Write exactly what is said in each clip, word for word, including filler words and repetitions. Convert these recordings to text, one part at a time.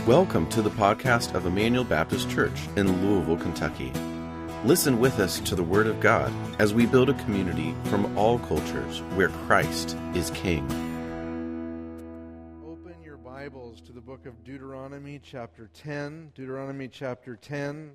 Welcome to the podcast of Emmanuel Baptist Church in Louisville, Kentucky. Listen with us to the Word of God as we build a community from all cultures where Christ is King. Open your Bibles to the book of Deuteronomy chapter ten. Deuteronomy chapter ten.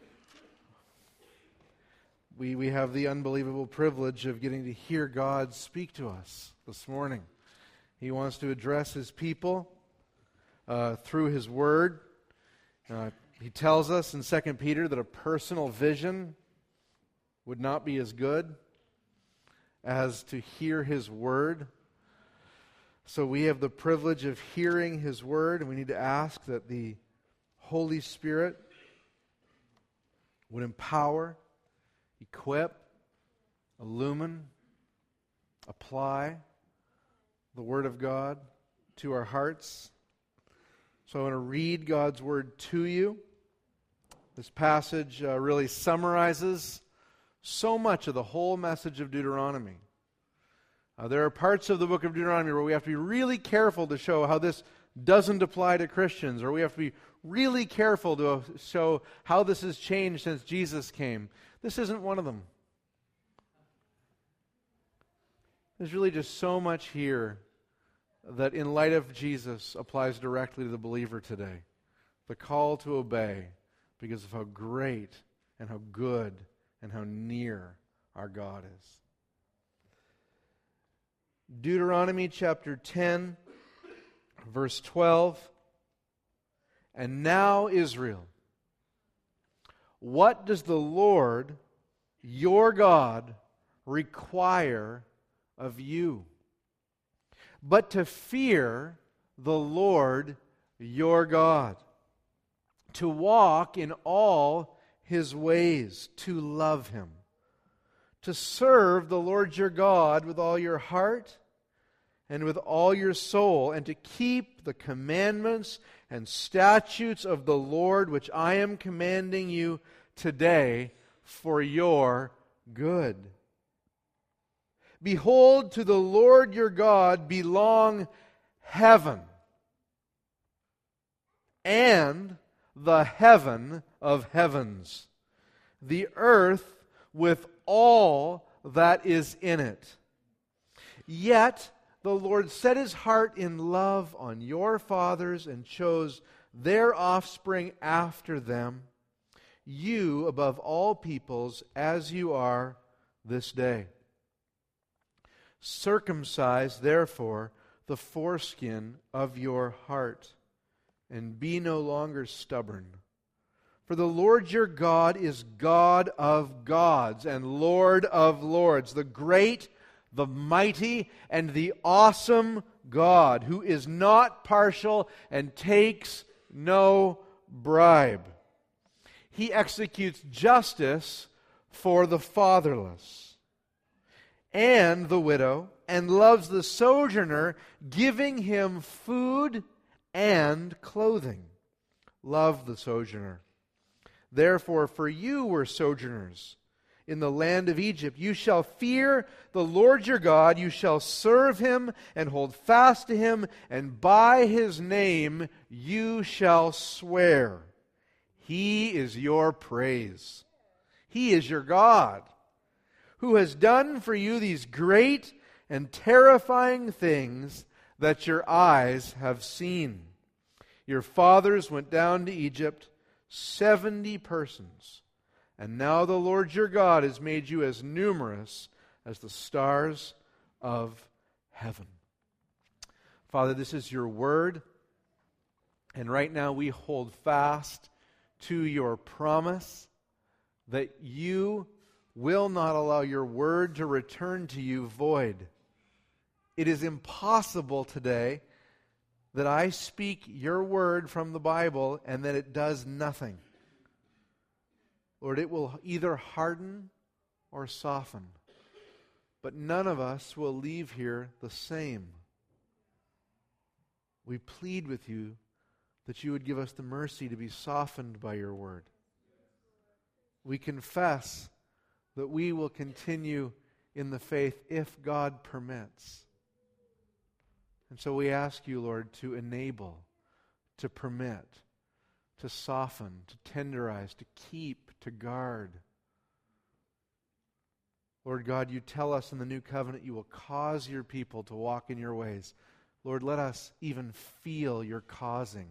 We, we have the unbelievable privilege of getting to hear God speak to us this morning. He wants to address His people Uh, through His Word. Uh, he tells us in Second Peter that a personal vision would not be as good as to hear His Word. So we have the privilege of hearing His Word, and we need to ask that the Holy Spirit would empower, equip, illumine, apply the Word of God to our hearts. So I want to read God's Word to you. This passage uh, really summarizes so much of the whole message of Deuteronomy. Uh, there are parts of the book of Deuteronomy where we have to be really careful to show how this doesn't apply to Christians, or we have to be really careful to show how this has changed since Jesus came. This isn't one of them. There's really just so much here that in light of Jesus applies directly to the believer today. The call to obey because of how great and how good and how near our God is. Deuteronomy chapter ten, verse twelve. And now, Israel, what does the Lord, your God, require of you? But to fear the Lord your God, to walk in all His ways, to love Him, to serve the Lord your God with all your heart and with all your soul, and to keep the commandments and statutes of the Lord which I am commanding you today for your good. Behold, to the Lord your God belong heaven and the heaven of heavens, the earth with all that is in it. Yet the Lord set His heart in love on your fathers and chose their offspring after them, you above all peoples, as you are this day. Circumcise, therefore, the foreskin of your heart, and be no longer stubborn. For the Lord your God is God of gods and Lord of lords, the great, the mighty, and the awesome God, who is not partial and takes no bribe. He executes justice for the fatherless and the widow, and loves the sojourner, giving him food and clothing. Love the sojourner. Therefore, for you were sojourners in the land of Egypt. You shall fear the Lord your God. You shall serve Him and hold fast to Him, and by His name you shall swear. He is your praise. He is your God, who has done for you these great and terrifying things that your eyes have seen. Your fathers went down to Egypt, seventy persons, and now the Lord your God has made you as numerous as the stars of heaven. Father, this is your word, and right now we hold fast to your promise that you will not allow your word to return to you void. It is impossible today that I speak your word from the Bible and that it does nothing. Lord, it will either harden or soften, but none of us will leave here the same. We plead with you that you would give us the mercy to be softened by your word. We confess that we will continue in the faith if God permits. And so we ask you, Lord, to enable, to permit, to soften, to tenderize, to keep, to guard. Lord God, you tell us in the new covenant you will cause your people to walk in your ways. Lord, let us even feel your causing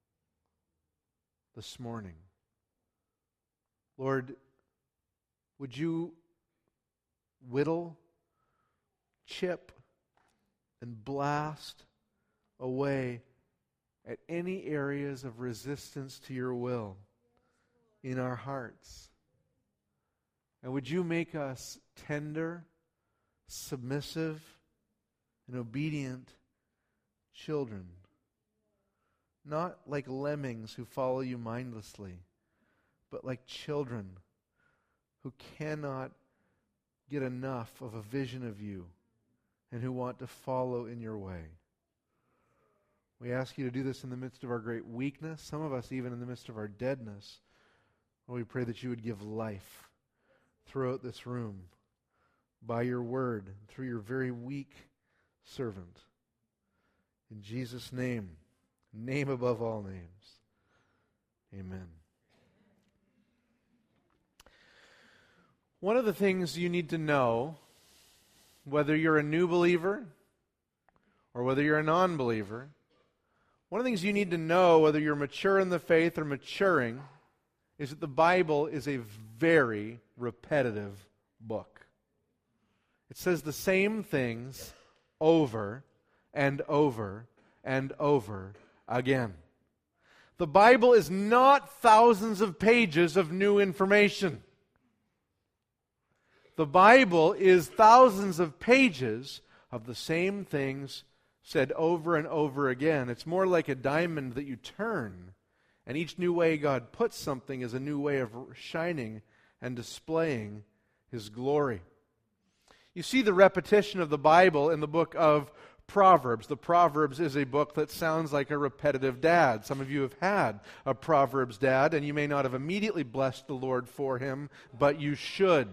this morning. Lord, would you whittle, chip, and blast away at any areas of resistance to your will in our hearts? And would you make us tender, submissive, and obedient children? Not like lemmings who follow you mindlessly, but like children who cannot get enough of a vision of you and who want to follow in your way. We ask you to do this in the midst of our great weakness, some of us even in the midst of our deadness. Lord, we pray that you would give life throughout this room by your word, through your very weak servant. In Jesus' name, name above all names. Amen. One of the things you need to know, whether you're a new believer or whether you're a non-believer, one of the things you need to know, whether you're mature in the faith or maturing, is that the Bible is a very repetitive book. It says the same things over and over and over again. The Bible is not thousands of pages of new information. The Bible is thousands of pages of the same things said over and over again. It's more like a diamond that you turn, and each new way God puts something is a new way of shining and displaying His glory. You see the repetition of the Bible in the book of Proverbs. The Proverbs is a book that sounds like a repetitive dad. Some of you have had a Proverbs dad, and you may not have immediately blessed the Lord for him, but you should.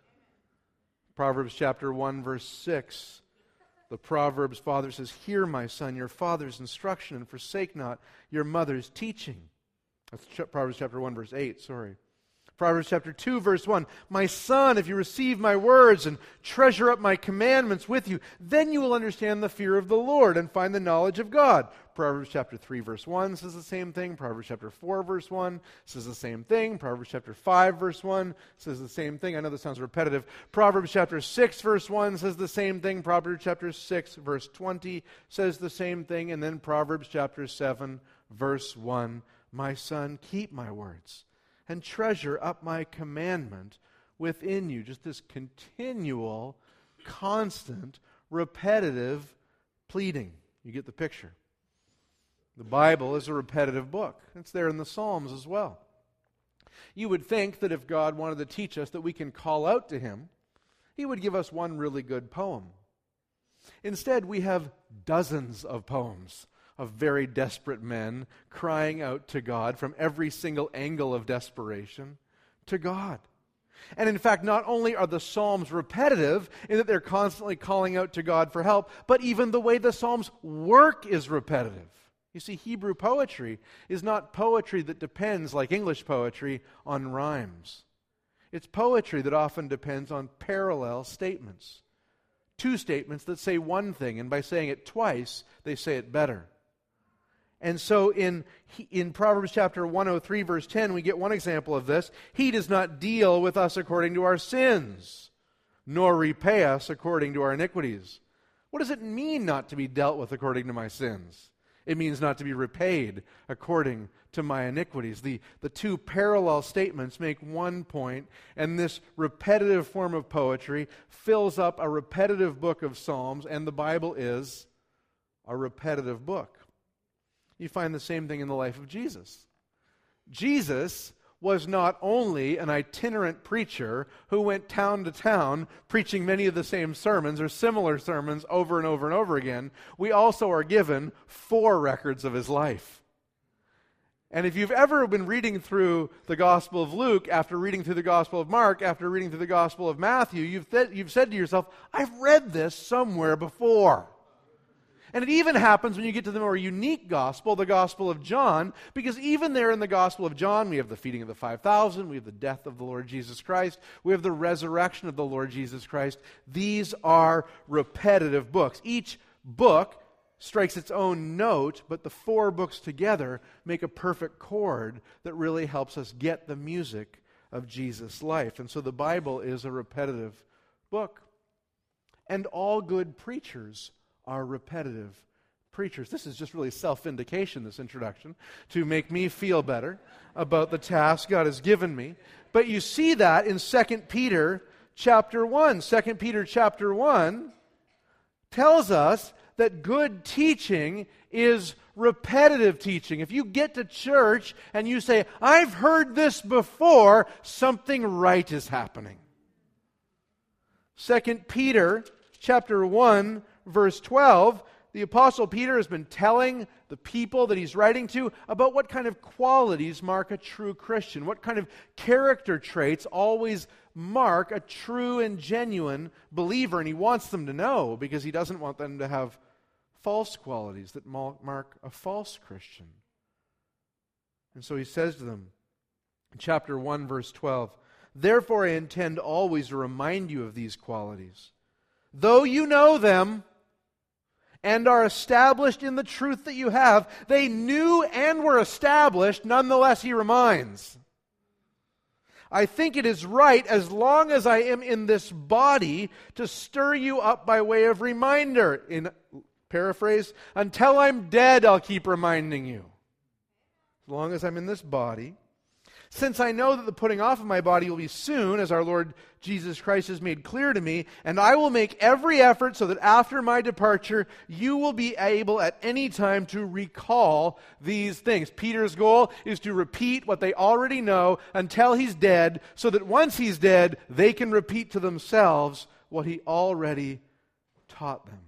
Proverbs chapter one, verse six. The Proverbs father says, "Hear, my son, your father's instruction, and forsake not your mother's teaching." That's Proverbs chapter one, verse eight, sorry. Proverbs chapter two, verse one. "My son, if you receive my words and treasure up my commandments with you, then you will understand the fear of the Lord and find the knowledge of God." Proverbs chapter three, verse one says the same thing. Proverbs chapter four, verse one says the same thing. Proverbs chapter five, verse one says the same thing. I know this sounds repetitive. Proverbs chapter six, verse one says the same thing. Proverbs chapter six, verse twenty says the same thing. And then Proverbs chapter seven, verse one. "My son, keep my words and treasure up my commandment within you." Just this continual, constant, repetitive pleading. You get the picture. The Bible is a repetitive book. It's there in the Psalms as well. You would think that if God wanted to teach us that we can call out to Him, He would give us one really good poem. Instead, we have dozens of poems of very desperate men crying out to God from every single angle of desperation to God. And in fact, not only are the Psalms repetitive in that they're constantly calling out to God for help, but even the way the Psalms work is repetitive. You see, Hebrew poetry is not poetry that depends, like English poetry, on rhymes. It's poetry that often depends on parallel statements. Two statements that say one thing, and by saying it twice, they say it better. And so in, in Proverbs chapter one oh three, verse ten, we get one example of this. "He does not deal with us according to our sins, nor repay us according to our iniquities." What does it mean not to be dealt with according to my sins? It means not to be repaid according to my iniquities. The, the two parallel statements make one point, and this repetitive form of poetry fills up a repetitive book of Psalms, and the Bible is a repetitive book. You find the same thing in the life of Jesus. Jesus was not only an itinerant preacher who went town to town preaching many of the same sermons or similar sermons over and over and over again. We also are given four records of his life. And if you've ever been reading through the Gospel of Luke, after reading through the Gospel of Mark, after reading through the Gospel of Matthew, you've, th- you've said to yourself, "I've read this somewhere before." And it even happens when you get to the more unique gospel, the Gospel of John, because even there in the Gospel of John, we have the feeding of the five thousand, we have the death of the Lord Jesus Christ, we have the resurrection of the Lord Jesus Christ. These are repetitive books. Each book strikes its own note, but the four books together make a perfect chord that really helps us get the music of Jesus' life. And so the Bible is a repetitive book. And all good preachers are repetitive preachers. This is just really self-vindication, this introduction, to make me feel better about the task God has given me. But you see that in Second Peter chapter one. Second Peter chapter one tells us that good teaching is repetitive teaching. If you get to church and you say, I've heard this before, something right is happening. Second Peter chapter one, verse twelve, the Apostle Peter has been telling the people that he's writing to about what kind of qualities mark a true Christian, what kind of character traits always mark a true and genuine believer. And he wants them to know because he doesn't want them to have false qualities that mark a false Christian. And so he says to them, in chapter one, verse twelve, therefore I intend always to remind you of these qualities, though you know them and are established in the truth that you have. They knew and were established, nonetheless he reminds. I think it is right, as long as I am in this body, to stir you up by way of reminder. In paraphrase, until I'm dead, I'll keep reminding you. As long as I'm in this body. Since I know that the putting off of my body will be soon, as our Lord Jesus Christ has made clear to me, and I will make every effort so that after my departure, you will be able at any time to recall these things. Peter's goal is to repeat what they already know until he's dead, so that once he's dead, they can repeat to themselves what he already taught them.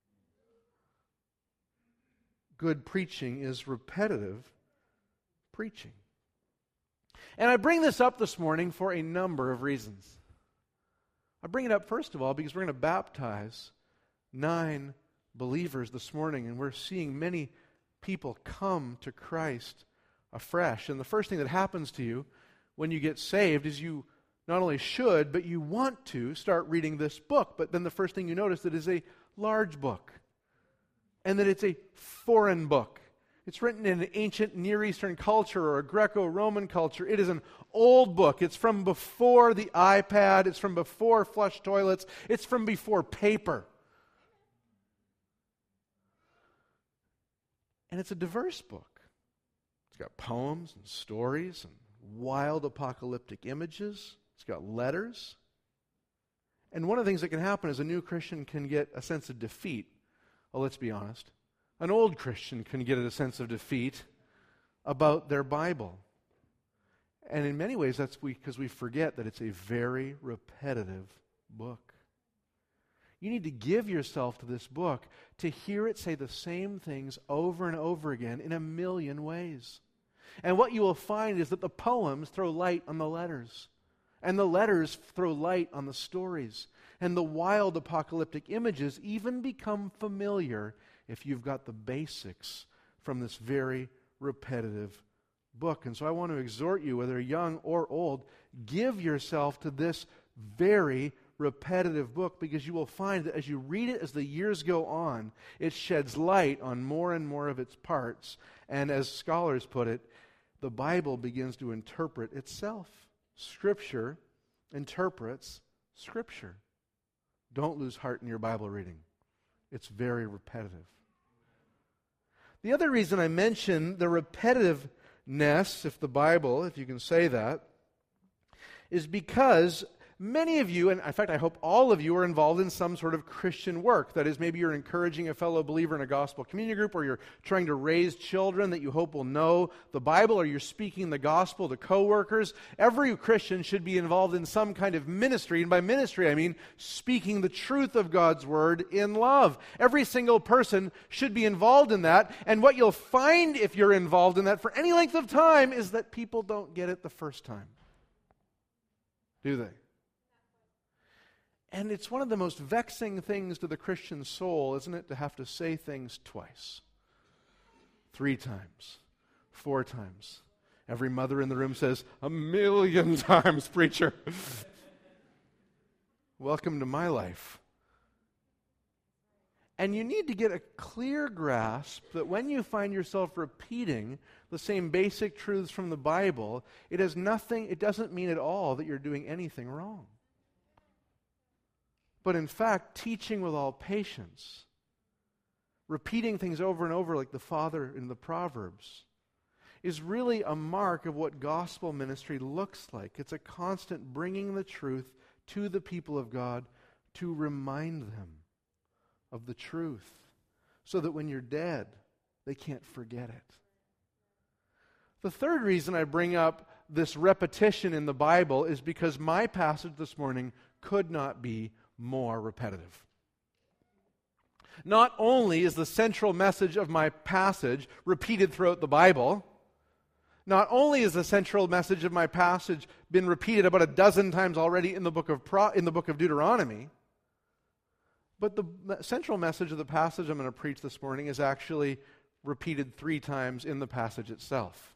Good preaching is repetitive preaching. And I bring this up this morning for a number of reasons. I bring it up, first of all, because we're going to baptize nine believers this morning, and we're seeing many people come to Christ afresh. And the first thing that happens to you when you get saved is you not only should, but you want to start reading this book. But then the first thing you notice that it is a large book, and that it's a foreign book. It's written in an ancient Near Eastern culture or a Greco-Roman culture. It is an old book. It's from before the iPad. It's from before flush toilets. It's from before paper. And it's a diverse book. It's got poems and stories and wild apocalyptic images. It's got letters. And one of the things that can happen is a new Christian can get a sense of defeat. Well, let's be honest. An old Christian can get a sense of defeat about their Bible. And in many ways, that's because we forget that it's a very repetitive book. You need to give yourself to this book to hear it say the same things over and over again in a million ways. And what you will find is that the poems throw light on the letters, and the letters throw light on the stories, and the wild apocalyptic images even become familiar if you've got the basics from this very repetitive book. And so I want to exhort you, whether young or old, give yourself to this very repetitive book, because you will find that as you read it, as the years go on, it sheds light on more and more of its parts. And as scholars put it, the Bible begins to interpret itself. Scripture interprets Scripture. Don't lose heart in your Bible reading. It's very repetitive. The other reason I mention the repetitiveness of the Bible, if you can say that, is because many of you, and in fact I hope all of you, are involved in some sort of Christian work. That is, maybe you're encouraging a fellow believer in a gospel community group, or you're trying to raise children that you hope will know the Bible, or you're speaking the gospel to coworkers. Every Christian should be involved in some kind of ministry, and by ministry I mean speaking the truth of God's word in love. Every single person should be involved in that, and what you'll find if you're involved in that for any length of time is that people don't get it the first time. Do they? And it's one of the most vexing things to the Christian soul, isn't it, to have to say things twice, three times, four times. Every mother in the room says, a million times, preacher. Welcome to my life. And you need to get a clear grasp that when you find yourself repeating the same basic truths from the Bible, it has nothing, it doesn't mean at all that you're doing anything wrong. But in fact, teaching with all patience, repeating things over and over like the Father in the Proverbs, is really a mark of what gospel ministry looks like. It's a constant bringing the truth to the people of God to remind them of the truth, so that when you're dead, they can't forget it. The third reason I bring up this repetition in the Bible is because my passage this morning could not be more repetitive. Not only is the central message of my passage repeated throughout the Bible, not only is the central message of my passage been repeated about a dozen times already in the book of Pro, in the book of Deuteronomy, but the central message of the passage I'm going to preach this morning is actually repeated three times in the passage itself.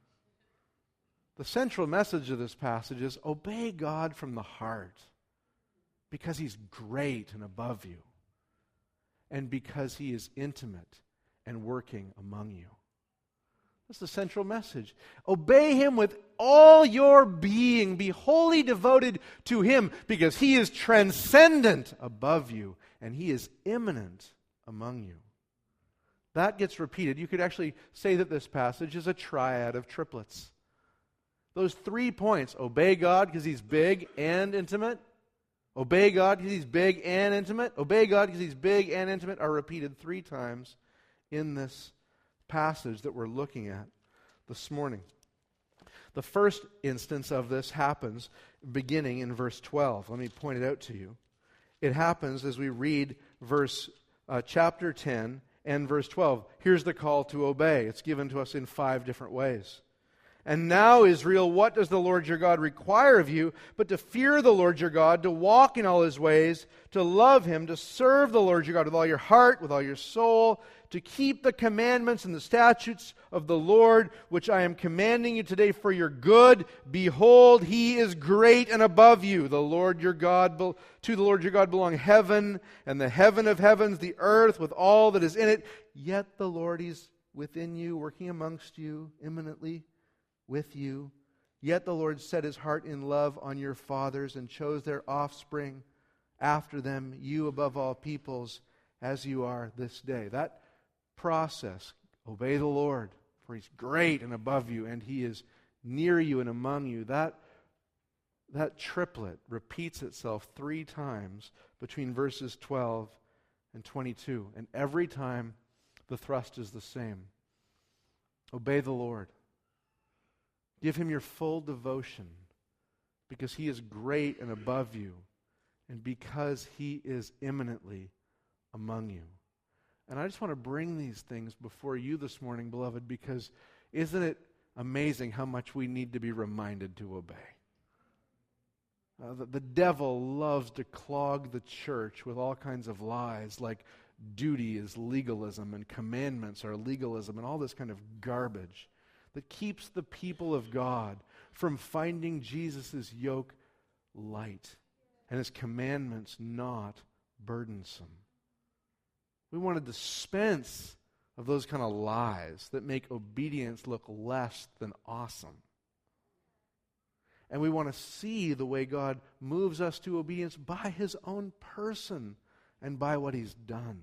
The central message of this passage is obey God from the heart because He's great and above you, and because He is intimate and working among you. That's the central message. Obey Him with all your being. Be wholly devoted to Him because He is transcendent above you and He is immanent among you. That gets repeated. You could actually say that this passage is a triad of triplets. Those three points, obey God because He's big and intimate, obey God because He's big and intimate, obey God because He's big and intimate, are repeated three times in this passage that we're looking at this morning. The first instance of this happens beginning in verse twelve. Let me point it out to you. It happens as we read verse uh, chapter ten and verse twelve. Here's the call to obey. It's given to us in five different ways. And now, Israel, what does the Lord your God require of you but to fear the Lord your God, to walk in all His ways, to love Him, to serve the Lord your God with all your heart, with all your soul, to keep the commandments and the statutes of the Lord, which I am commanding you today for your good. Behold, He is great and above you. The Lord your God, to the Lord your God belong heaven and the heaven of heavens, the earth with all that is in it. Yet the Lord is within you, working amongst you imminently with you. Yet the Lord set His heart in love on your fathers and chose their offspring after them, you above all peoples, as you are this day. That process, obey the Lord, for He's great and above you, and He is near you and among you. That, that triplet repeats itself three times between verses twelve and twenty-two. And every time the thrust is the same. Obey the Lord. Give Him your full devotion because He is great and above you and because He is imminently among you. And I just want to bring these things before you this morning, beloved, because isn't it amazing how much we need to be reminded to obey? Uh, the, the devil loves to clog the church with all kinds of lies like duty is legalism and commandments are legalism and all this kind of garbage that keeps the people of God from finding Jesus' yoke light and His commandments not burdensome. We want to dispense of those kind of lies that make obedience look less than awesome. And we want to see the way God moves us to obedience by His own person and by what He's done.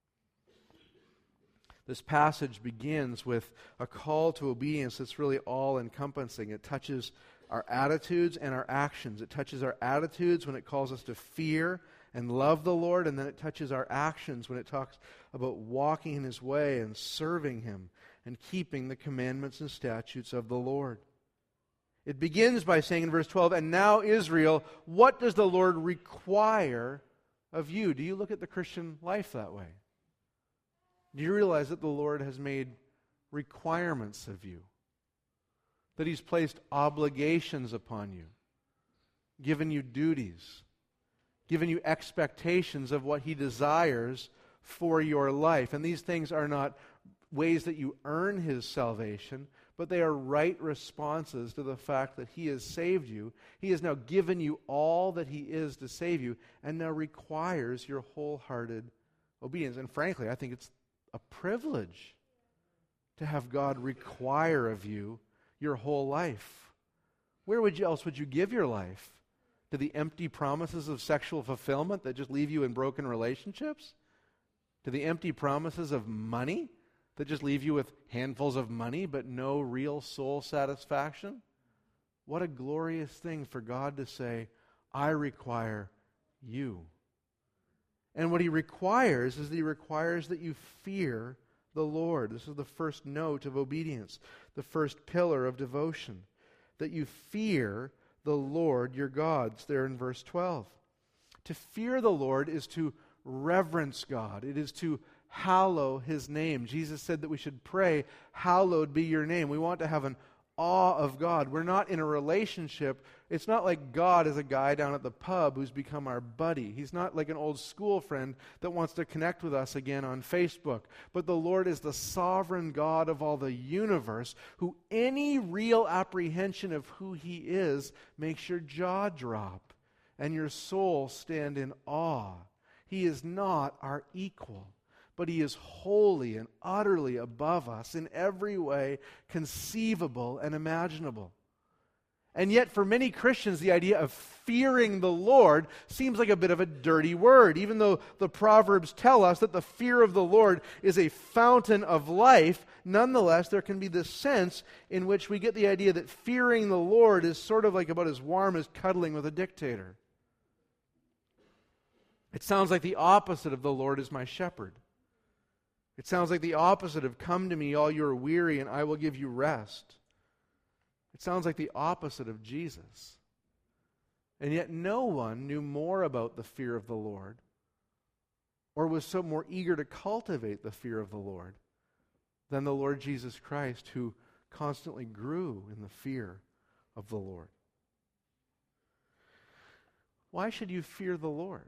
This passage begins with a call to obedience that's really all-encompassing. It touches our attitudes and our actions. It touches our attitudes when it calls us to fear and love the Lord, and then it touches our actions when it talks about walking in His way and serving Him and keeping the commandments and statutes of the Lord. It begins by saying in verse twelve, and now Israel, what does the Lord require of you? Do you look at the Christian life that way? Do you realize that the Lord has made requirements of you? That He's placed obligations upon you, given you duties, given you expectations of what He desires for your life. And these things are not ways that you earn His salvation, but they are right responses to the fact that He has saved you. He has now given you all that He is to save you, and now requires your wholehearted obedience. And frankly, I think it's a privilege to have God require of you your whole life. Where would you, else would you give your life? To the empty promises of sexual fulfillment that just leave you in broken relationships? To the empty promises of money that just leave you with handfuls of money but no real soul satisfaction? What a glorious thing for God to say, I require you. And what He requires is that He requires that you fear the Lord. This is the first note of obedience, the first pillar of devotion, that you fear the Lord your God. It's there in verse twelve. To fear the Lord is to reverence God. It is to hallow His name. Jesus said that we should pray, hallowed be your name. We want to have an awe of God. We're not in a relationship. It's not like God is a guy down at the pub who's become our buddy. He's not like an old school friend that wants to connect with us again on Facebook. But the Lord is the sovereign God of all the universe, who any real apprehension of who He is makes your jaw drop and your soul stand in awe. He is not our equal, but He is wholly and utterly above us in every way conceivable and imaginable. And yet for many Christians, the idea of fearing the Lord seems like a bit of a dirty word, even though the Proverbs tell us that the fear of the Lord is a fountain of life. Nonetheless, there can be this sense in which we get the idea that fearing the Lord is sort of like about as warm as cuddling with a dictator. It sounds like the opposite of the Lord is my shepherd. It sounds like the opposite of come to me all you are weary and I will give you rest. It sounds like the opposite of Jesus. And yet no one knew more about the fear of the Lord or was so more eager to cultivate the fear of the Lord than the Lord Jesus Christ, who constantly grew in the fear of the Lord. Why should you fear the Lord?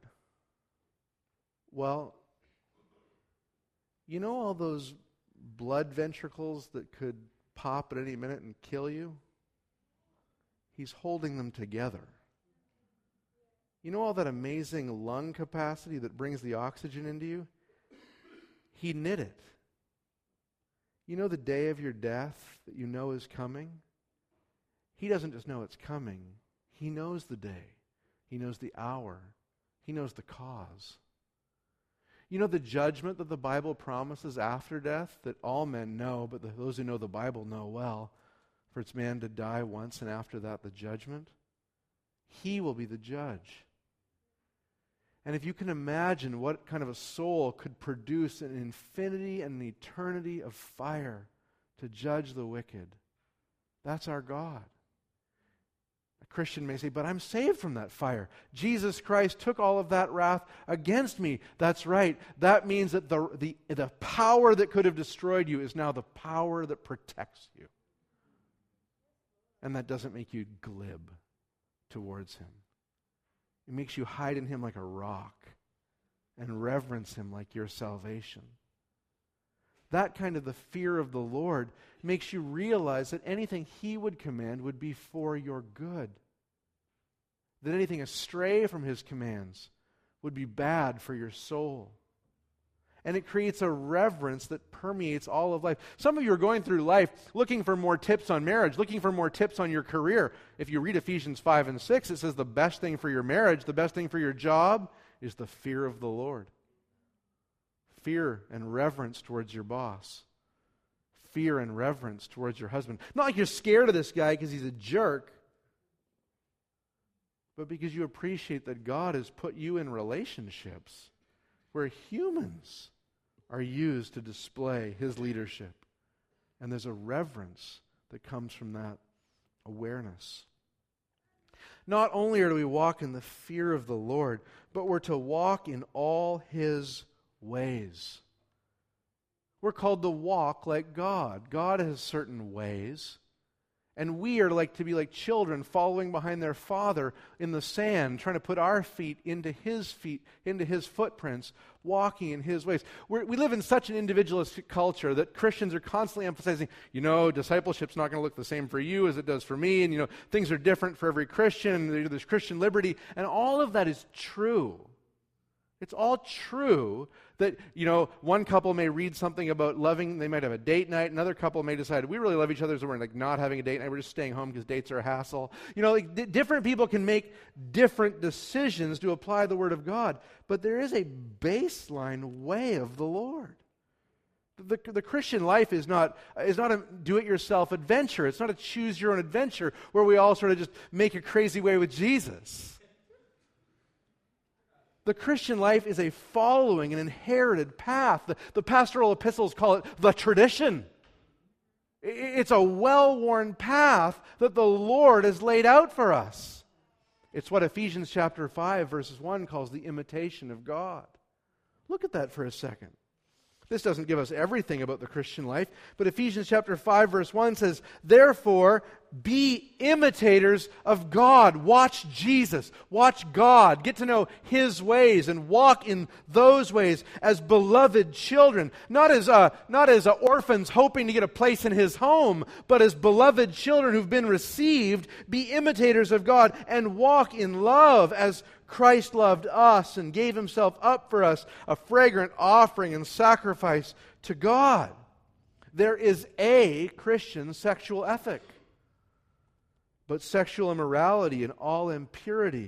Well, you know all those blood ventricles that could pop at any minute and kill you? He's holding them together. You know all that amazing lung capacity that brings the oxygen into you? He knit it. You know the day of your death that you know is coming? He doesn't just know it's coming. He knows the day. He knows the hour. He knows the cause. You know the judgment that the Bible promises after death that all men know, but the, those who know the Bible know well, for it's man to die once and after that the judgment? He will be the judge. And if you can imagine what kind of a soul could produce an infinity and an eternity of fire to judge the wicked, that's our God. A Christian may say, but I'm saved from that fire. Jesus Christ took all of that wrath against me. That's right. That means that the, the, the power that could have destroyed you is now the power that protects you. And that doesn't make you glib towards Him. It makes you hide in Him like a rock and reverence Him like your salvation. That kind of the fear of the Lord makes you realize that anything He would command would be for your good. That anything astray from His commands would be bad for your soul. And it creates a reverence that permeates all of life. Some of you are going through life looking for more tips on marriage, looking for more tips on your career. If you read Ephesians five and six, it says the best thing for your marriage, the best thing for your job is the fear of the Lord. Fear and reverence towards your boss. Fear and reverence towards your husband. Not like you're scared of this guy because he's a jerk, but because you appreciate that God has put you in relationships where humans are used to display His leadership. And there's a reverence that comes from that awareness. Not only are we walk in the fear of the Lord, but we're to walk in all His ways. We're called to walk like God. God has certain ways, And we are like to be like children following behind their father in the sand, trying to put our feet into his feet, into his footprints, walking in his ways. We're, we live in such an individualistic culture that Christians are constantly emphasizing, you know, discipleship's not going to look the same for you as it does for me, and, you know, things are different for every Christian, there's Christian liberty, and all of that is true. It's all true that, you know, one couple may read something about loving, they might have a date night, another couple may decide, we really love each other, so we're like not having a date night, we're just staying home because dates are a hassle. You know, like, d- different people can make different decisions to apply the Word of God, but there is a baseline way of the Lord. The, the Christian life is not, is not a do-it-yourself adventure. It's not a choose-your-own adventure where we all sort of just make a crazy way with Jesus. The Christian life is a following, an inherited path. The, the pastoral epistles call it the tradition. It's a well-worn path that the Lord has laid out for us. It's what Ephesians chapter five, verses one calls the imitation of God. Look at that for a second. This doesn't give us everything about the Christian life, but Ephesians chapter five, verse one says, therefore, be imitators of God. Watch Jesus. Watch God. Get to know His ways and walk in those ways as beloved children. Not as uh, not as uh, orphans hoping to get a place in His home, but as beloved children who've been received. Be imitators of God and walk in love as Christ loved us and gave Himself up for us, a fragrant offering and sacrifice to God. There is a Christian sexual ethic. But sexual immorality and all impurity,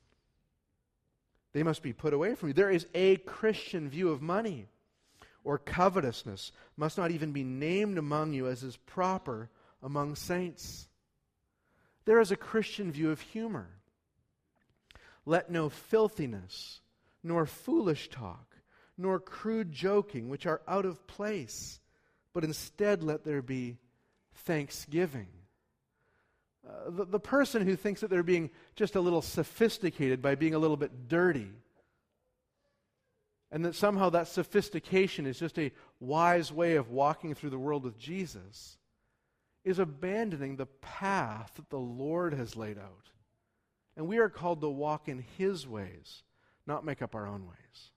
they must be put away from you. There is a Christian view of money, or covetousness must not even be named among you as is proper among saints. There is a Christian view of humor. Let no filthiness, nor foolish talk, nor crude joking, which are out of place, but instead let there be thanksgiving. Uh, the, the person who thinks that they're being just a little sophisticated by being a little bit dirty, and that somehow that sophistication is just a wise way of walking through the world with Jesus, is abandoning the path that the Lord has laid out. And we are called to walk in His ways, not make up our own ways.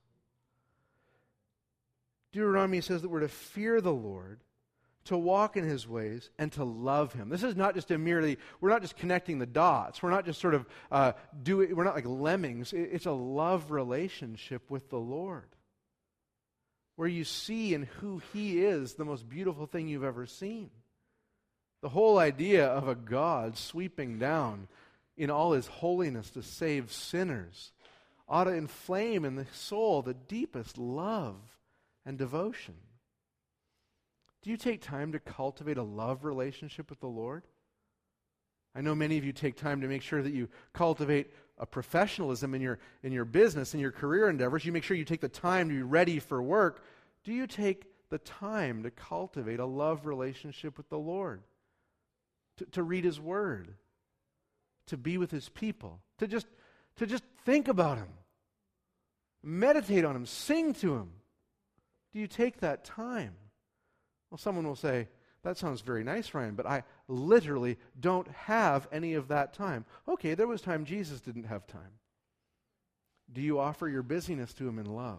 Deuteronomy says that we're to fear the Lord, to walk in His ways, and to love Him. This is not just a merely, we're not just connecting the dots. We're not just sort of, uh, do it, we're not like lemmings. It's a love relationship with the Lord, where you see in who He is the most beautiful thing you've ever seen. The whole idea of a God sweeping down in all His holiness to save sinners ought to inflame in the soul the deepest love and devotion. Do you take time to cultivate a love relationship with the Lord? I know many of you take time to make sure that you cultivate a professionalism in your, in your business, in your career endeavors. You make sure you take the time to be ready for work. Do you take the time to cultivate a love relationship with the Lord? To, to read His Word? To be with His people? To just, to just think about Him? Meditate on Him? Sing to Him? Do you take that time? Well, someone will say, that sounds very nice, Ryan, but I literally don't have any of that time. Okay, there was time Jesus didn't have time. Do you offer your busyness to Him in love?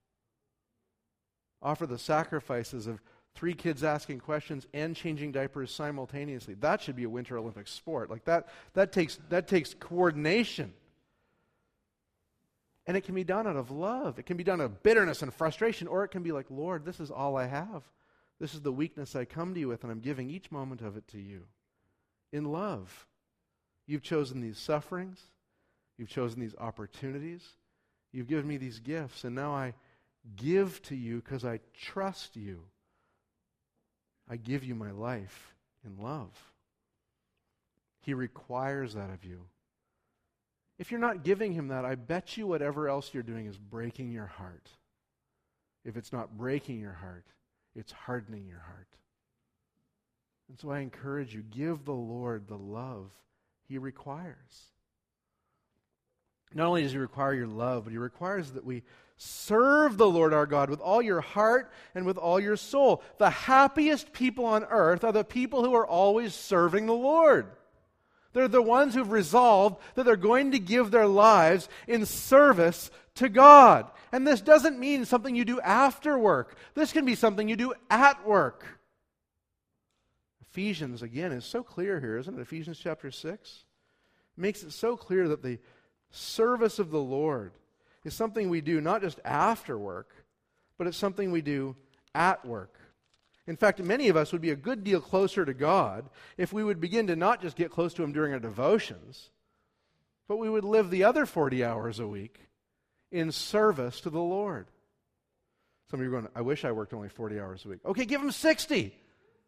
Offer the sacrifices of three kids asking questions and changing diapers simultaneously. That should be a Winter Olympic sport. Like that, that takes, that takes coordination. And it can be done out of love. It can be done out of bitterness and frustration, or it can be like, Lord, this is all I have. This is the weakness I come to you with, and I'm giving each moment of it to you. In love. You've chosen these sufferings. You've chosen these opportunities. You've given me these gifts, and now I give to you because I trust you. I give you my life in love. He requires that of you. If you're not giving Him that, I bet you whatever else you're doing is breaking your heart. If it's not breaking your heart, it's hardening your heart. And so I encourage you, give the Lord the love He requires. Not only does He require your love, but He requires that we Serve the Lord our God with all your heart and with all your soul. The happiest people on earth are the people who are always serving the Lord. They're the ones who've resolved that they're going to give their lives in service to God. And this doesn't mean something you do after work. This can be something you do at work. Ephesians, again, is so clear here, isn't it? Ephesians chapter six makes it so clear that the service of the Lord is something we do not just after work, but it's something we do at work. In fact, many of us would be a good deal closer to God if we would begin to not just get close to Him during our devotions, but we would live the other forty hours a week in service to the Lord. Some of you are going, I wish I worked only forty hours a week. Okay, give Him sixty.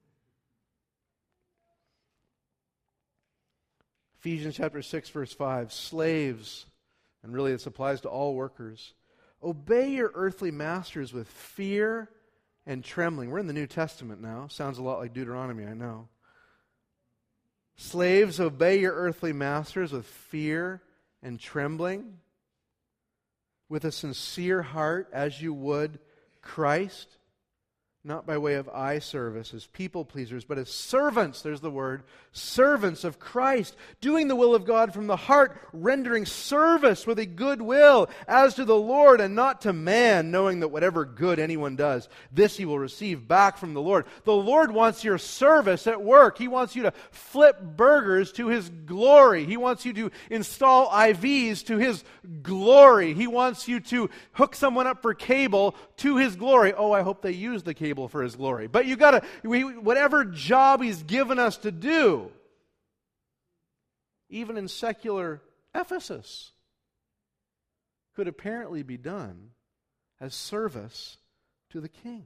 Ephesians chapter six, verse five, slaves, and really this applies to all workers, obey your earthly masters with fear and trembling. We're in the New Testament now. Sounds a lot like Deuteronomy, I know. Slaves, obey your earthly masters with fear and trembling, with a sincere heart as you would Christ, not by way of eye service as people pleasers, but as servants, there's the word, servants of Christ, doing the will of God from the heart, rendering service with a good will as to the Lord and not to man, knowing that whatever good anyone does, this he will receive back from the Lord. The Lord wants your service at work. He wants you to flip burgers to His glory. He wants you to install I Vs to His glory. He wants you to hook someone up for cable to His glory. Oh, I hope they use the cable for His glory. But you got to, we, whatever job He's given us to do, even in secular Ephesus, could apparently be done as service to the King.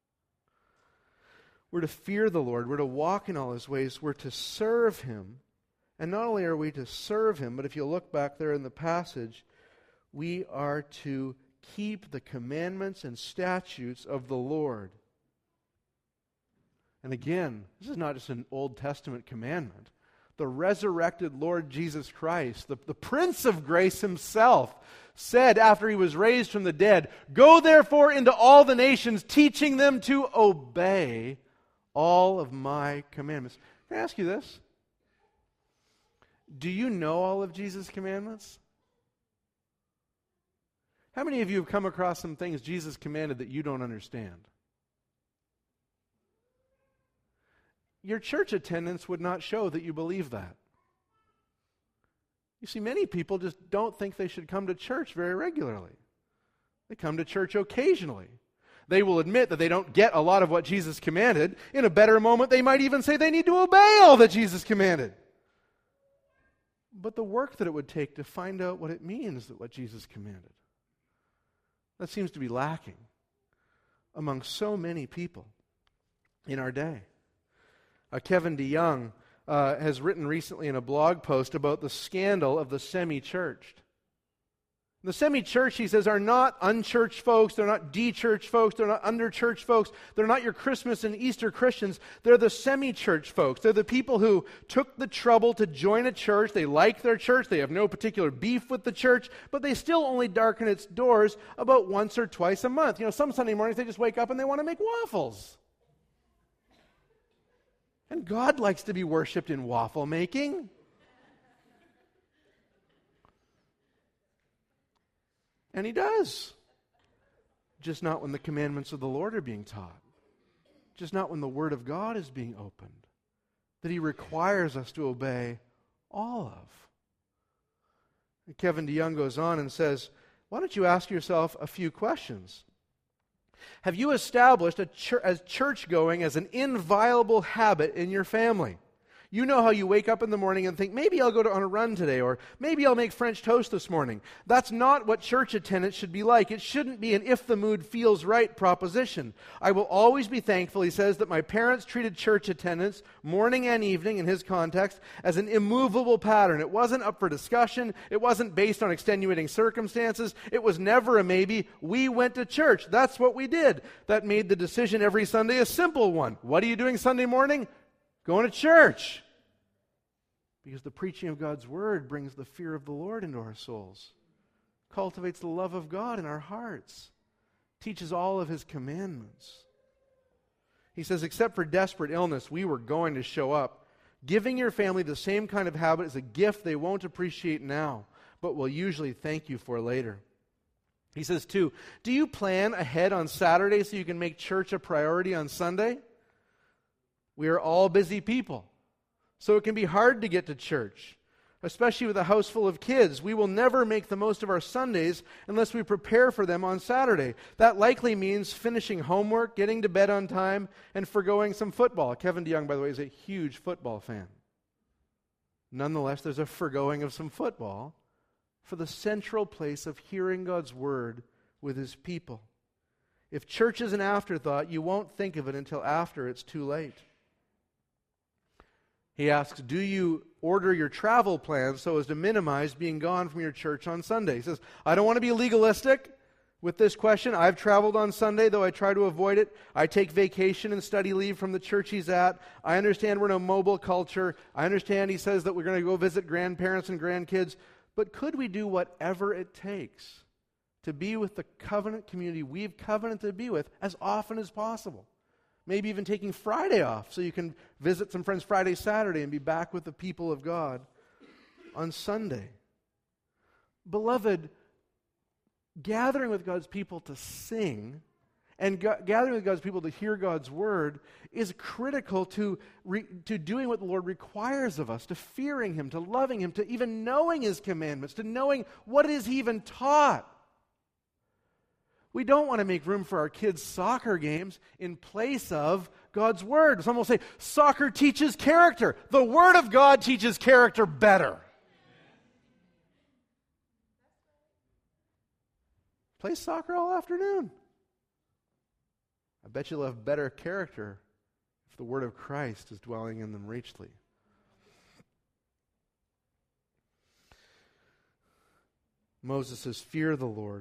We're to fear the Lord. We're to walk in all His ways. We're to serve Him. And not only are we to serve Him, but if you look back there in the passage, we are to keep the commandments and statutes of the Lord. And again, this is not just an Old Testament commandment. The resurrected Lord Jesus Christ, the, the Prince of Grace Himself, said after He was raised from the dead, "Go therefore into all the nations, teaching them to obey all of my commandments." Can I ask you this? Do you know all of Jesus' commandments? How many of you have come across some things Jesus commanded that you don't understand? Your church attendance would not show that you believe that. You see, many people just don't think they should come to church very regularly. They come to church occasionally. They will admit that they don't get a lot of what Jesus commanded. In a better moment, they might even say they need to obey all that Jesus commanded. But the work that it would take to find out what it means that what Jesus commanded, that seems to be lacking among so many people in our day. Uh, Kevin DeYoung uh, has written recently in a blog post about the scandal of the semi-churched. The semi-church, he says, are not unchurched folks, they're not de-churched folks, they're not under-churched folks, they're not your Christmas and Easter Christians, they're the semi-church folks. They're the people who took the trouble to join a church, they like their church, they have no particular beef with the church, but they still only darken its doors about once or twice a month. You know, some Sunday mornings they just wake up and they want to make waffles. And God likes to be worshipped in waffle making. And He does. Just not when the commandments of the Lord are being taught. Just not when the Word of God is being opened. That He requires us to obey all of. And Kevin DeYoung goes on and says, why don't you ask yourself a few questions? Have you established a ch- as church-going as an inviolable habit in your family? You know how you wake up in the morning and think, maybe I'll go to, on a run today, or maybe I'll make French toast this morning. That's not what church attendance should be like. It shouldn't be an if the mood feels right proposition. I will always be thankful, he says, that my parents treated church attendance, morning and evening in his context, as an immovable pattern. It wasn't up for discussion. It wasn't based on extenuating circumstances. It was never a maybe. We went to church. That's what we did. That made the decision every Sunday a simple one. What are you doing Sunday morning? Going to church. Because the preaching of God's Word brings the fear of the Lord into our souls. cultivates the love of God in our hearts, teaches all of his commandments. He says, except for desperate illness, we were going to show up. Giving your family the same kind of habit is a gift they won't appreciate now, but will usually thank you for later. He says, too, do you plan ahead on Saturday so you can make church a priority on Sunday? We are all busy people, so it can be hard to get to church, especially with a house full of kids. We will never make the most of our Sundays unless we prepare for them on Saturday. That likely means finishing homework, getting to bed on time, and forgoing some football. Kevin DeYoung, by the way, is a huge football fan. Nonetheless, there's a forgoing of some football for the central place of hearing God's word with his people. If church is an afterthought, you won't think of it until after it's too late. He asks, do you order your travel plans so as to minimize being gone from your church on Sunday? He says, I don't want to be legalistic with this question. I've traveled on Sunday, though I try to avoid it. I take vacation and study leave from the church he's at. I understand we're in a mobile culture. I understand he says that we're going to go visit grandparents and grandkids. But could we do whatever it takes to be with the covenant community we've covenanted to be with as often as possible? Maybe even taking Friday off so you can visit some friends Friday, Saturday, and be back with the people of God on Sunday. Beloved, gathering with God's people to sing and go- gathering with God's people to hear God's word is critical to, re- to doing what the Lord requires of us, to fearing him, to loving him, to even knowing his commandments, to knowing what it is he even taught. We don't want to make room for our kids' soccer games in place of God's word. Some will say, soccer teaches character. The word of God teaches character better. Play soccer all afternoon. I bet you'll have better character if the word of Christ is dwelling in them richly. Moses says, fear the Lord.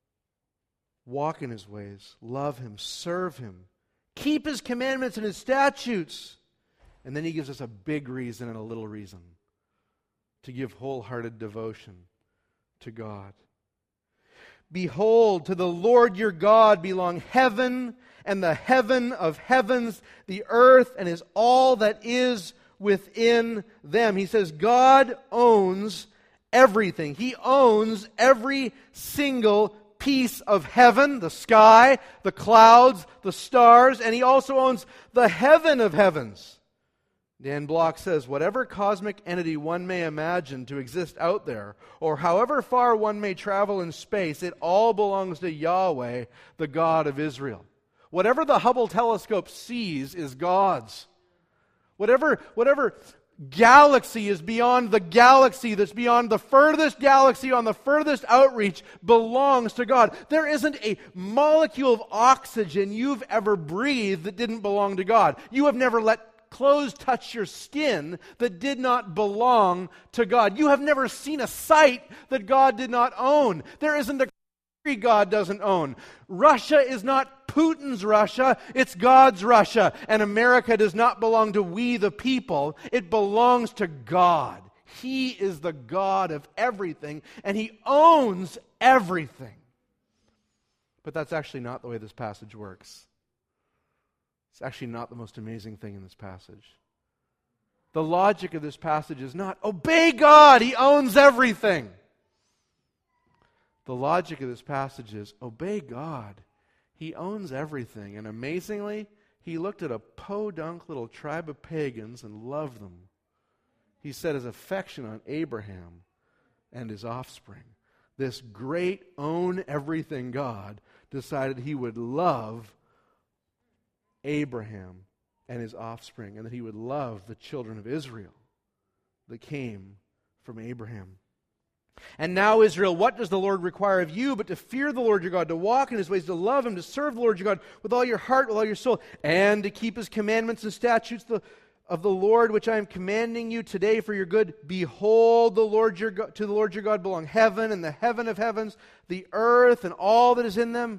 Walk in his ways, love him, serve him, keep his commandments and his statutes. And then he gives us a big reason and a little reason to give wholehearted devotion to God. Behold, to the Lord your God belong heaven and the heaven of heavens, the earth and is all that is within them. He says God owns everything. He owns every single piece of heaven, the sky, the clouds, the stars, and he also owns the heaven of heavens. Dan Block says, whatever cosmic entity one may imagine to exist out there, or however far one may travel in space, it all belongs to Yahweh, the God of Israel. Whatever the Hubble telescope sees is God's. Whatever, whatever galaxy is beyond the galaxy that's beyond the furthest galaxy on the furthest outreach belongs to God. There isn't a molecule of oxygen you've ever breathed that didn't belong to God. You have never let clothes touch your skin that did not belong to God. You have never seen a site that God did not own. There isn't a country God doesn't own. Russia is not Putin's Russia, it's God's Russia. And America does not belong to we the people. It belongs to God. He is the God of everything, and he owns everything. But that's actually not the way this passage works. It's actually not the most amazing thing in this passage. The logic of this passage is not, obey God, he owns everything. The logic of this passage is, obey God, he owns everything. And amazingly, he looked at a podunk little tribe of pagans and loved them. He set his affection on Abraham and his offspring. This great own everything God decided he would love Abraham and his offspring, and that he would love the children of Israel that came from Abraham. And now, Israel, what does the Lord require of you but to fear the Lord your God, to walk in his ways, to love him, to serve the Lord your God with all your heart, with all your soul, and to keep his commandments and statutes of the Lord, which I am commanding you today for your good. Behold, the Lord your God, to the Lord your God belong heaven and the heaven of heavens, the earth and all that is in them.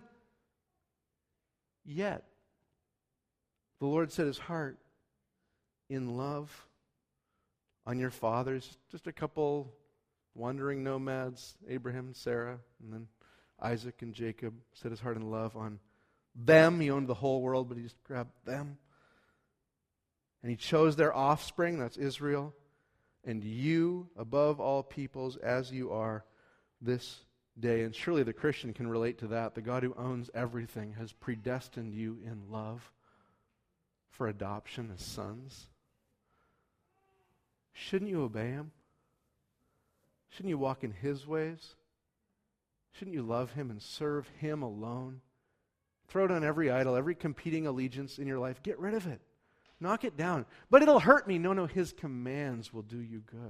Yet, the Lord set his heart in love on your fathers. Just a couple wandering nomads, Abraham, Sarah, and then Isaac and Jacob, set his heart and love on them. He owned the whole world, but he just grabbed them. And he chose their offspring, that's Israel, and you above all peoples as you are this day. And surely the Christian can relate to that. The God who owns everything has predestined you in love for adoption as sons. Shouldn't you obey him? Shouldn't you walk in his ways? Shouldn't you love him and serve him alone? Throw down every idol, every competing allegiance in your life. Get rid of it. Knock it down. But it'll hurt me. No, no, his commands will do you good.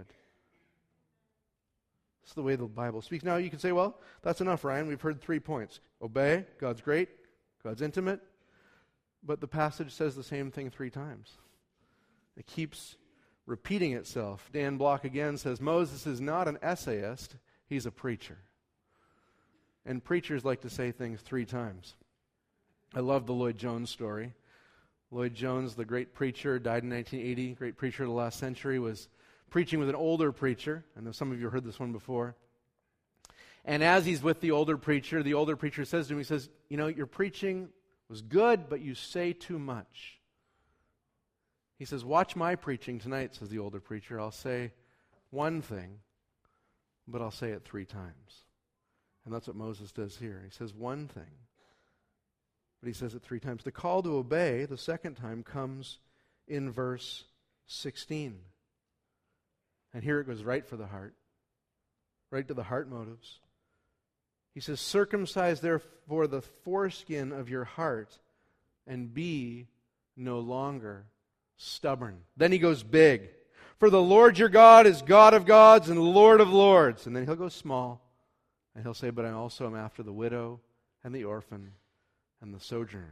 That's the way the Bible speaks. Now you can say, well, that's enough, Ryan. We've heard three points. Obey, God's great, God's intimate. But the passage says the same thing three times. It keeps repeating itself. Dan Block again says, Moses is not an essayist, he's a preacher. And preachers like to say things three times. I love the Lloyd Jones story. Lloyd Jones, the great preacher, died in nineteen eighty, great preacher of the last century, was preaching with an older preacher. I know some of you heard this one before. And as he's with the older preacher, the older preacher says to him, he says, you know, your preaching was good, but you say too much. He says, watch my preaching tonight, says the older preacher. I'll say one thing, but I'll say it three times. And that's what Moses does here. He says one thing, but he says it three times. The call to obey, the second time, comes in verse sixteen. And here it goes right for the heart, right to the heart motives. He says, circumcise therefore the foreskin of your heart and be no longer stubborn. Then he goes big. For the Lord your God is God of gods and Lord of lords. And then he'll go small. And he'll say, but I also am after the widow and the orphan and the sojourner.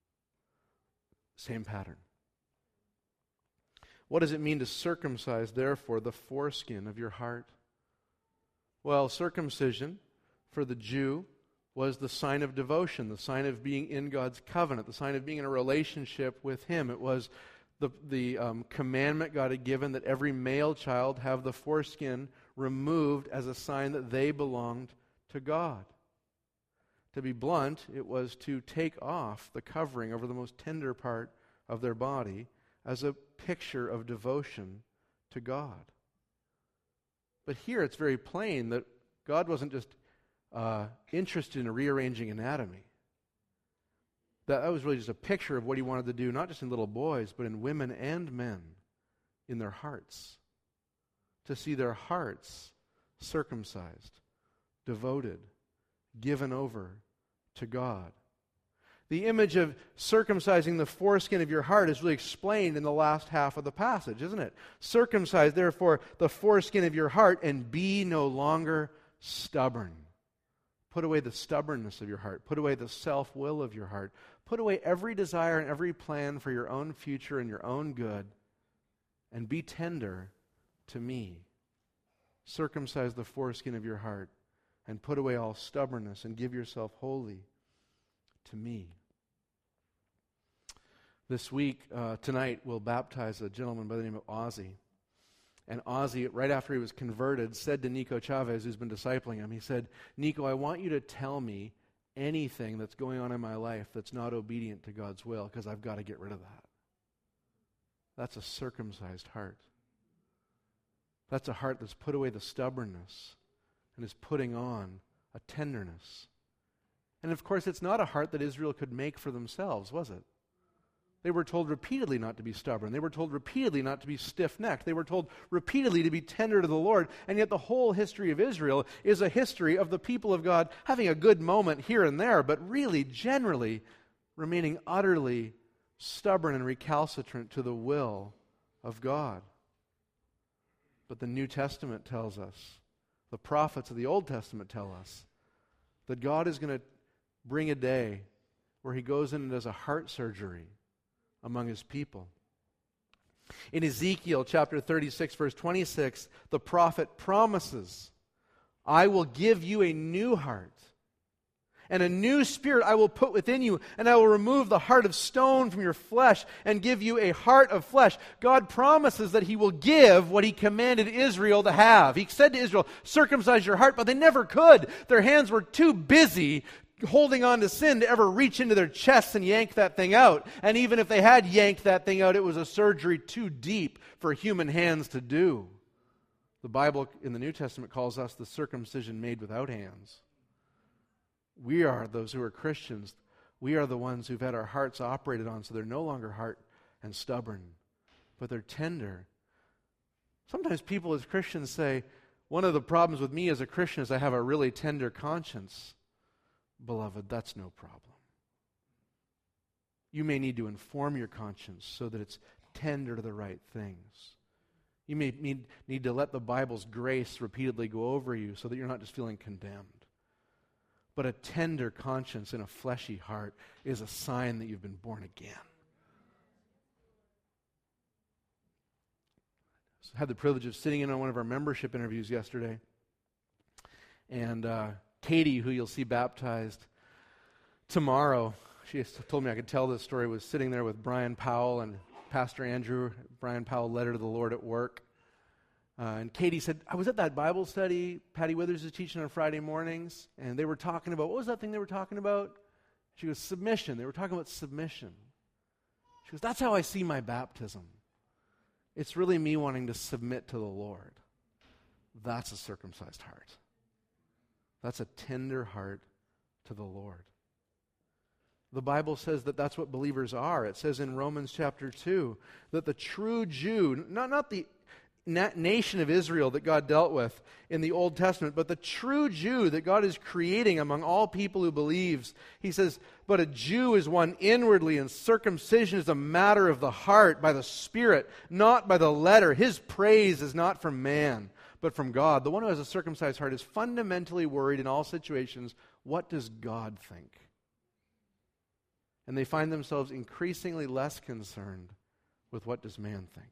Same pattern. What does it mean to circumcise, therefore, the foreskin of your heart? Well, circumcision for the Jew was the sign of devotion, the sign of being in God's covenant, the sign of being in a relationship with him. It was the, the um, commandment God had given that every male child have the foreskin removed as a sign that they belonged to God. To be blunt, it was to take off the covering over the most tender part of their body as a picture of devotion to God. But here it's very plain that God wasn't just uh, interested in rearranging anatomy. That was really just a picture of what he wanted to do, not just in little boys, but in women and men, in their hearts. To see their hearts circumcised, devoted, given over to God. The image of circumcising the foreskin of your heart is really explained in the last half of the passage, isn't it? Circumcise, therefore, the foreskin of your heart and be no longer stubborn. Put away the stubbornness of your heart. Put away the self-will of your heart. Put away every desire and every plan for your own future and your own good, and be tender to me. Circumcise the foreskin of your heart and put away all stubbornness and give yourself wholly to me. This week, uh, tonight, we'll baptize a gentleman by the name of Ozzy. And Ozzy, right after he was converted, said to Nico Chavez, who's been discipling him, he said, Nico, I want you to tell me anything that's going on in my life that's not obedient to God's will, because I've got to get rid of that. That's a circumcised heart. That's a heart that's put away the stubbornness and is putting on a tenderness. And of course, it's not a heart that Israel could make for themselves, was it? They were told repeatedly not to be stubborn. They were told repeatedly not to be stiff-necked. They were told repeatedly to be tender to the Lord. And yet the whole history of Israel is a history of the people of God having a good moment here and there, but really, generally, remaining utterly stubborn and recalcitrant to the will of God. But the New Testament tells us, the prophets of the Old Testament tell us, that God is going to bring a day where he goes in and does a heart surgery among his people. In Ezekiel chapter thirty-six, verse twenty-six, the prophet promises, I will give you a new heart And a new spirit I will put within you, and I will remove the heart of stone from your flesh and give you a heart of flesh. God promises that he will give what he commanded Israel to have. He said to Israel, circumcise your heart, but they never could. Their hands were too busy holding on to sin to ever reach into their chests and yank that thing out. And even if they had yanked that thing out, it was a surgery too deep for human hands to do. The Bible in the New Testament calls us the circumcision made without hands. We are those who are Christians. We are the ones who've had our hearts operated on, so they're no longer hard and stubborn, but they're tender. Sometimes people as Christians say, one of the problems with me as a Christian is I have a really tender conscience. Beloved, that's no problem. You may need to inform your conscience so that it's tender to the right things. You may need, need to let the Bible's grace repeatedly go over you so that you're not just feeling condemned. But a tender conscience and a fleshy heart is a sign that you've been born again. I had the privilege of sitting in on one of our membership interviews yesterday. And uh, Katie, who you'll see baptized tomorrow, she told me I could tell this story, was sitting there with Brian Powell and Pastor Andrew. Brian Powell led her to the Lord at work. Uh, and Katie said, I was at that Bible study Patty Withers is teaching on Friday mornings, and they were talking about, what was that thing they were talking about? She goes, submission. They were talking about submission. She goes, that's how I see my baptism. It's really me wanting to submit to the Lord. That's a circumcised heart. That's a tender heart to the Lord. The Bible says that that's what believers are. It says in Romans chapter two that the true Jew, not, not the na- nation of Israel that God dealt with in the Old Testament, but the true Jew that God is creating among all people who believes. He says, but a Jew is one inwardly, and circumcision is a matter of the heart by the Spirit, not by the letter. His praise is not from man, but from God. The one who has a circumcised heart is fundamentally worried in all situations, what does God think? And they find themselves increasingly less concerned with what does man think.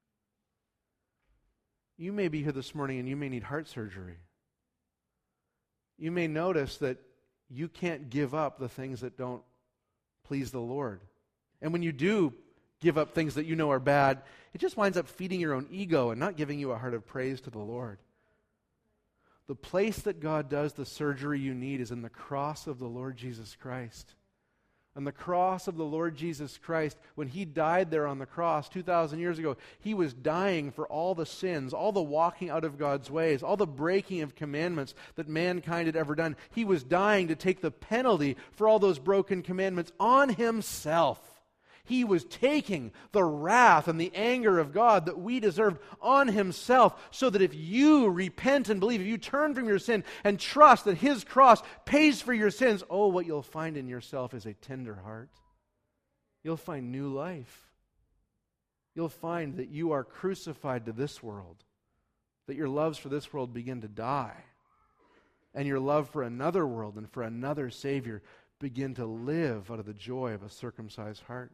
You may be here this morning and you may need heart surgery. You may notice that you can't give up the things that don't please the Lord. And when you do give up things that you know are bad, it just winds up feeding your own ego and not giving you a heart of praise to the Lord. The place that God does the surgery you need is in the cross of the Lord Jesus Christ. On the cross of the Lord Jesus Christ, when he died there on the cross two thousand years ago, he was dying for all the sins, all the walking out of God's ways, all the breaking of commandments that mankind had ever done. He was dying to take the penalty for all those broken commandments on himself. He was taking the wrath and the anger of God that we deserved on himself, so that if you repent and believe, if you turn from your sin and trust that his cross pays for your sins, oh, what you'll find in yourself is a tender heart. You'll find new life. You'll find that you are crucified to this world, that your loves for this world begin to die, and your love for another world and for another Savior begin to live out of the joy of a circumcised heart.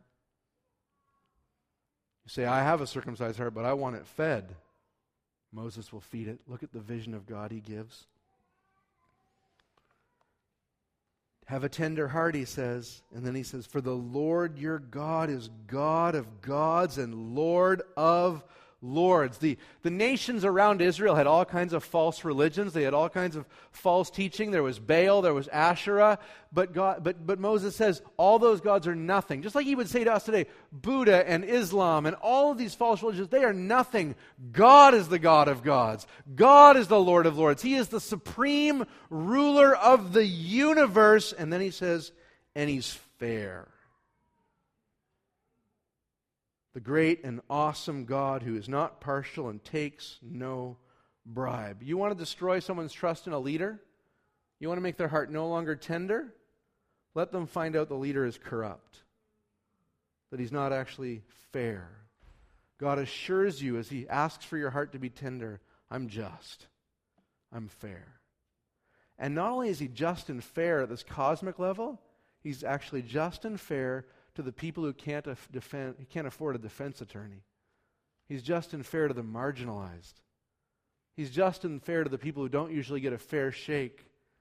You say, I have a circumcised heart, but I want it fed. Moses will feed it. Look at the vision of God he gives. Have a tender heart, he says. And then he says, for the Lord your God is God of gods and Lord of lords. The, the nations around Israel had all kinds of false religions. They had all kinds of false teaching. There was Baal, there was Asherah. But God, but, but Moses says all those gods are nothing. Just like he would say to us today, Buddha and Islam and all of these false religions, they are nothing. God is the God of gods. God is the Lord of lords. He is the supreme ruler of the universe. And then he says, and he's fair. The great and awesome God who is not partial and takes no bribe. You want to destroy someone's trust in a leader? You want to make their heart no longer tender? Let them find out the leader is corrupt, that he's not actually fair. God assures you as he asks for your heart to be tender, I'm just, I'm fair. And not only is he just and fair at this cosmic level, he's actually just and fair to the people who can't af- defend, he can't afford a defense attorney. He's just and fair to the marginalized. He's just and fair to the people who don't usually get a fair shake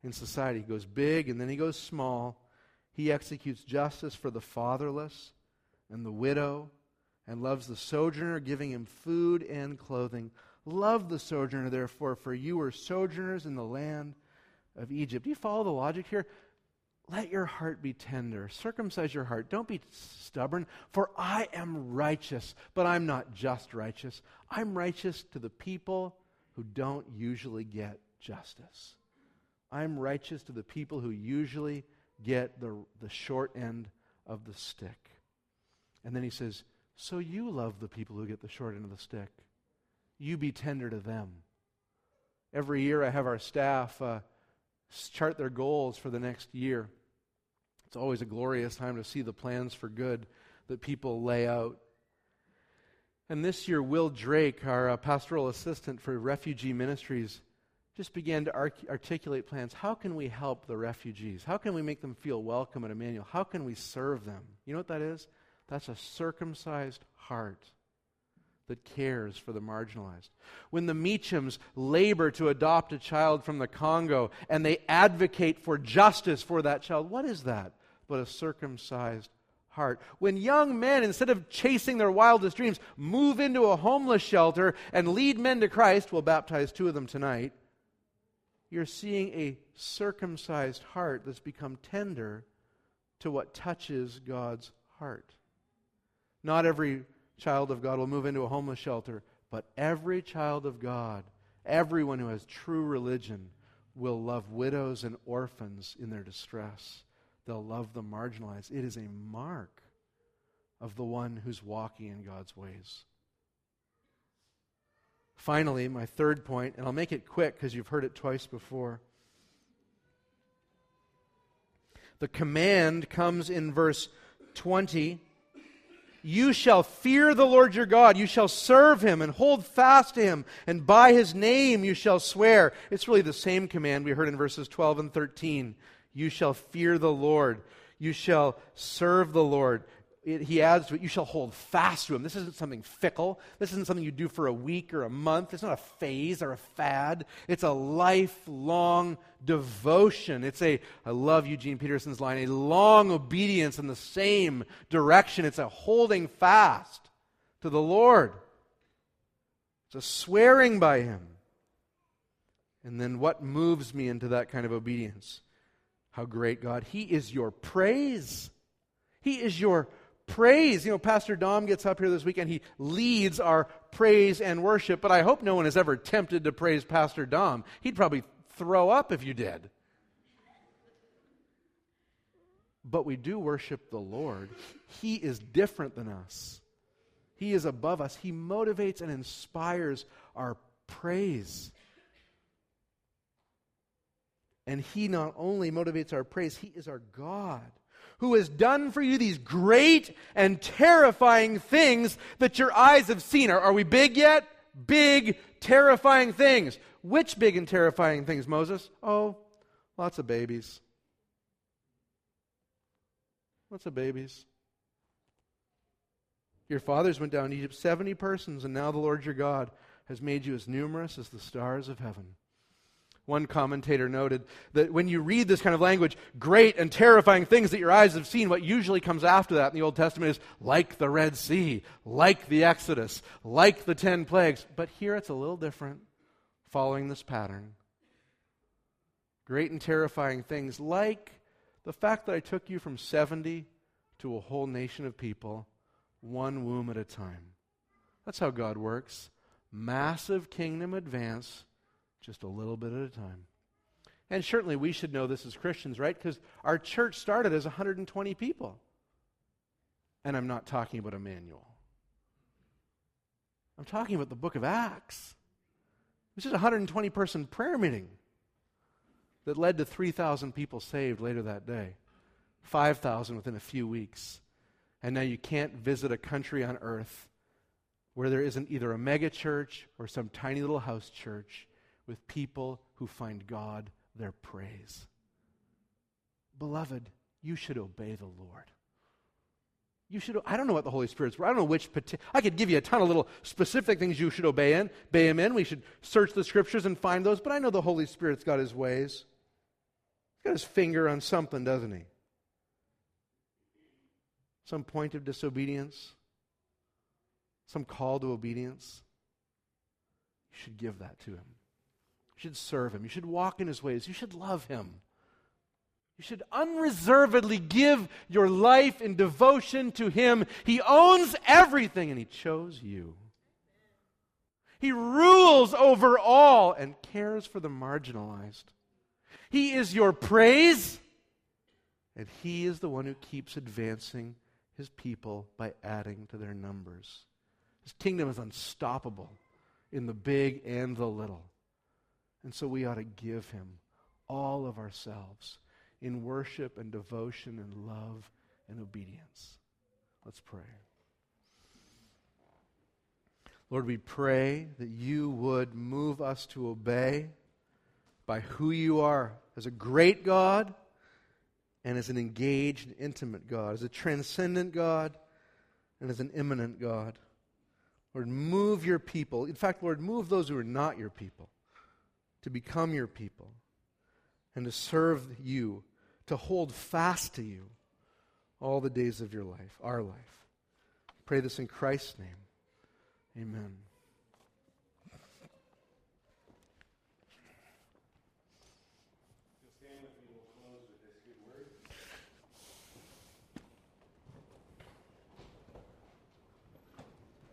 in society. He goes big and then he goes small. He executes justice for the fatherless and the widow and loves the sojourner, giving him food and clothing. Love the sojourner, therefore, for you are sojourners in the land of Egypt. Do you follow the logic here? Let your heart be tender. Circumcise your heart. Don't be stubborn. For I am righteous, but I'm not just righteous. I'm righteous to the people who don't usually get justice. I'm righteous to the people who usually get the, the short end of the stick. And then he says, so you love the people who get the short end of the stick. You be tender to them. Every year I have our staff uh, chart their goals for the next year. It's always a glorious time to see the plans for good that people lay out. And this year, Will Drake, our uh, pastoral assistant for refugee ministries, just began to arc- articulate plans. How can we help the refugees? How can we make them feel welcome at Emmanuel? How can we serve them? You know what that is? That's a circumcised heart that cares for the marginalized. When the Meachams labor to adopt a child from the Congo and they advocate for justice for that child, what is that but a circumcised heart? When young men, instead of chasing their wildest dreams, move into a homeless shelter and lead men to Christ, we'll baptize two of them tonight, you're seeing a circumcised heart that's become tender to what touches God's heart. Not every child of God will move into a homeless shelter, but every child of God, everyone who has true religion, will love widows and orphans in their distress. They'll love the marginalized. It is a mark of the one who's walking in God's ways. Finally, my third point, and I'll make it quick because you've heard it twice before. The command comes in verse twenty. You shall fear the Lord your God. You shall serve Him and hold fast to Him, and by His name you shall swear. It's really the same command we heard in verses twelve and thirteen. You shall fear the Lord. You shall serve the Lord. It, he adds to it, you shall hold fast to Him. This isn't something fickle. This isn't something you do for a week or a month. It's not a phase or a fad. It's a lifelong devotion. It's a, I love Eugene Peterson's line, a long obedience in the same direction. It's a holding fast to the Lord. It's a swearing by Him. And then what moves me into that kind of obedience? How great God. He is your praise. He is your praise. You know, Pastor Dom gets up here this week and he leads our praise and worship, but I hope no one is ever tempted to praise Pastor Dom. He'd probably throw up if you did. But we do worship the Lord. He is different than us. He is above us. He motivates and inspires our praise. And He not only motivates our praise, He is our God, who has done for you these great and terrifying things that your eyes have seen. Are, are we big yet? Big, terrifying things. Which big and terrifying things, Moses? Oh, lots of babies. Lots of babies. Your fathers went down to Egypt, seventy persons, and now the Lord your God has made you as numerous as the stars of heaven. One commentator noted that when you read this kind of language, great and terrifying things that your eyes have seen, what usually comes after that in the Old Testament is like the Red Sea, like the Exodus, like the ten plagues. But here it's a little different, following this pattern. Great and terrifying things like the fact that I took you from seventy to a whole nation of people, one womb at a time. That's how God works. Massive kingdom advance, just a little bit at a time. And certainly we should know this as Christians, right? Because our church started as one hundred twenty people. And I'm not talking about Emmanuel. I'm talking about the book of Acts. It was just a one hundred twenty person prayer meeting that led to three thousand people saved later that day. five thousand within a few weeks. And now you can't visit a country on earth where there isn't either a mega church or some tiny little house church with people who find God their praise. Beloved, you should obey the Lord. You should. I don't know what the Holy Spirit's for. I don't know which. I could give you a ton of little specific things you should obey in, obey Him in. We should search the Scriptures and find those. But I know the Holy Spirit's got His ways. He's got his finger on something, doesn't he? Some point of disobedience, some call to obedience. You should give that to him. You should serve him. You should walk in his ways. You should love him. You should unreservedly give your life in devotion to him. He owns everything, and he chose you. He rules over all and cares for the marginalized. He is your praise, and he is the one who keeps advancing his people by adding to their numbers. His kingdom is unstoppable in the big and the little. And so we ought to give him all of ourselves in worship and devotion and love and obedience. Let's pray. Lord, we pray that you would move us to obey by who you are as a great God and as an engaged and intimate God, as a transcendent God and as an immanent God. Lord, move your people. In fact, Lord, move those who are not your people to become your people and to serve you, to hold fast to you all the days of your life, our life. Pray this in Christ's name. Amen.